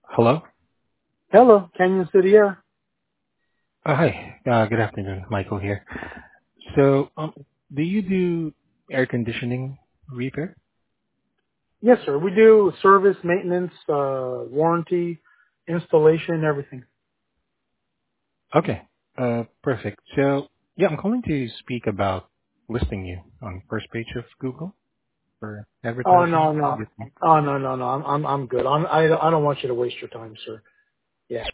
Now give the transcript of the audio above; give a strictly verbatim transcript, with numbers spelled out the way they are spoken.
Hello? Hello, Canyon City Air. Uh, Hi. Uh, Good afternoon. Michael here. So, um, do you do air conditioning repair? Yes, sir. We do service, maintenance, uh, warranty, installation, everything. Okay. Uh, Perfect. So, yeah, I'm calling to speak about listing you on first page of Google for Oh advertising. no, no. Yes, ma'am. Oh no, no, no. I'm I'm I'm good. I'm, I don't- I don't want you to waste your time, sir.